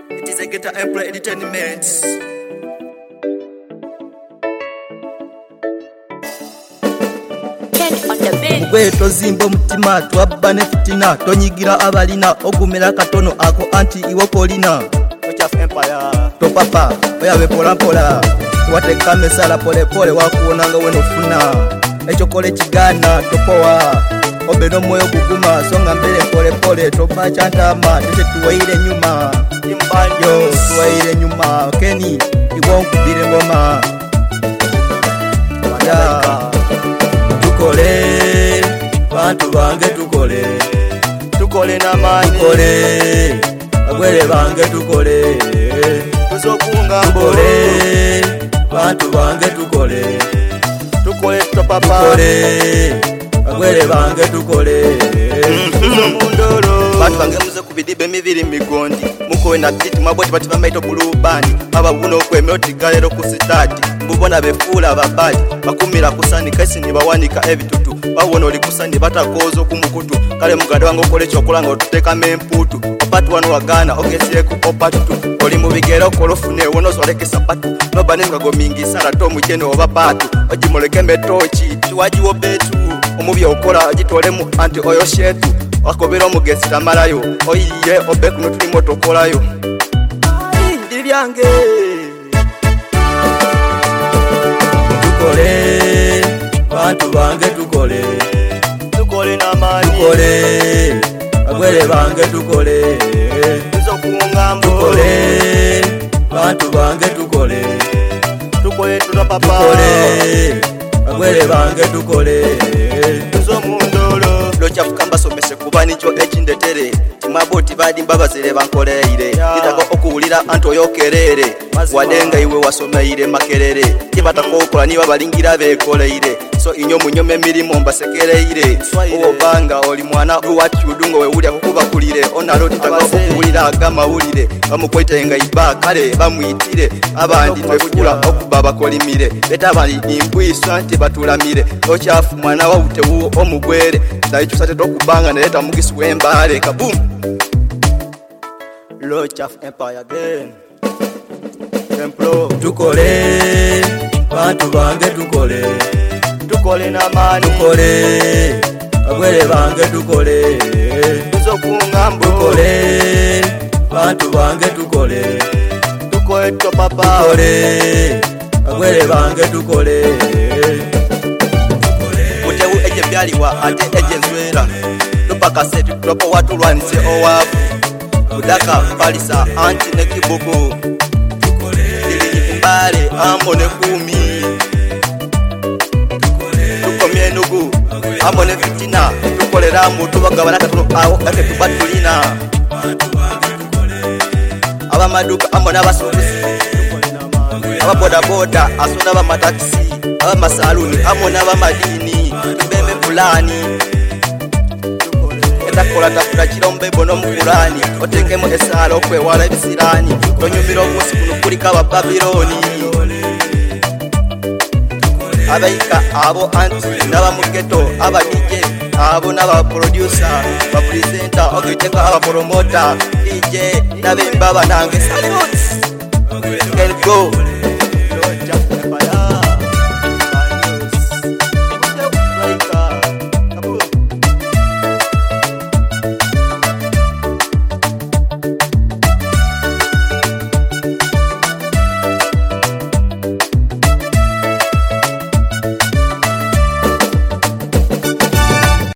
It is a Ghetto Empire Entertainment. Mugwe tozimba omutima twabba ne fitina tonyigira abalina ogumira katono ako anti iwo kolina Ghetto Empire topapa oyabe pola pola wateka mesala pole pole wakuonanga wenofuna ekokole kigana topowa obeno moyo guguma songa mbele pole pole topa chantama tete tuwaire nyuma imbanyo tuwaire nyuma keni iwo nkubire ngoma tukole bantu bange tukole namani tukole agwele bange tukole tuzokunga tukole bantu bange tukole topapa tukole agwele bange tukole bantu bange muze kubidibe mibiri migondi mukowe na piti maboti bati bamaito bulubani ababuno okwemera otigalero ku sitati mbubona befuula ababali bakumira kusani kaisi nibawanika ebitutu bawona oli kusani batakozo kumukutu kale mugade wange okole kyokola nga otuteekamu empuutu opatu wano wagana ogezeeku opatutu oli mu bigero okolofune wonozolekesa patu nobane mugago mingi salata omujene oba paatu ogimulekeme toki tiwagiwo betu omubi okola gitolemu anti oyo shetu wakobera omugezi tamalayo oyiye obe kuno tulimo tokolayo ndi byange tukole bantu bange tukole namani tukole agwele bange tukole tuzokungambo tukole bantu bange tukole tutapapa tukole agwele bange tukole tuzomundolo lokyafukamba somese kuba nicho ekindetere timaboti badimba bazire bankoleire kitaka okuwulira anti oyokerere wadenga iwe wasomeire makerere kibatakokola niba balingira bekoleire so inyo munyome emirimu mbasekereire obanga oli mwana wakyudungo wewulya kukuba kulire onalo titaka okuwulira agamawulire bamukwetenga iba kale bamuyitire abandi twekula okuba bakolimire beta bali imbwiswa nti batulamire okyafu mwana wawutewu omugwere nayikyusatete okubanga neleta mugisi wembale kabum Ghetto Empire again templo tukole bantu bange tukole namani tukole agwele bange tukole tuzokungambo tukole bantu bange tukole topapa tukole agwele bange tukole mutewu eje byaliwa ate eje nzwera topaka setu topo watulwanise owavu kudaka palisa anti ne kibugu mbale ambo ne kumi tukomye nugu ambo ne fitina tukolera mu tubagabana katuno awo ake tubatulina aba maduka ambo n'abasuubuzi aba boda boda asunda ba mataxi aba masaluni ambo n'abamadini tubembe fulani etakola tafuna kirombe bono mukulani otekemu esala okwewala ebisirani tonyumira omunsi kuno kulika abababiloni abaika abo anti n'abamugeto aba DJ abo n'abaproducer bapresenta okiteka abapromota DJ n'abembaba nange salute go